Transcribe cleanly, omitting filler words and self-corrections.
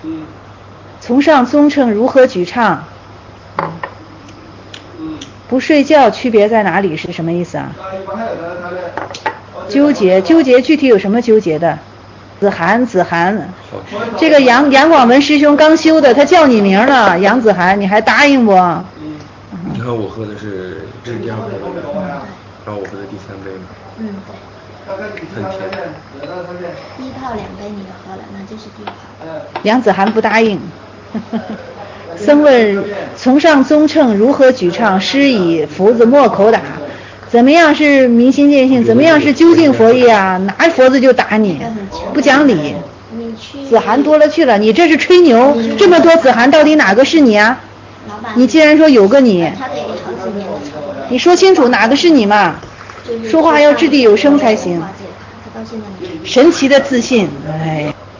从上宗称如何举唱？不睡觉区别在哪里？是什么意思啊？纠结具体有什么纠结的？子涵，这个杨广文师兄刚修的，他叫你名了，杨子涵，你还答应不？ 你看我喝的是这是第2杯了，然后我喝的第3杯嘛。对。很甜。 第一泡2杯你都喝了，那就是第一泡。 杨子涵不答应。僧问从上宗称如何举唱？师以佛子莫口打。怎么样是明心见性？怎么样是究竟佛意啊？拿佛子就打你，不讲理。子涵多了去了，你这是吹牛。这么多子涵，到底哪个是你啊？你既然说有个你，你说清楚哪个是你嘛？说话要掷地有声才行。神奇的自信，哎。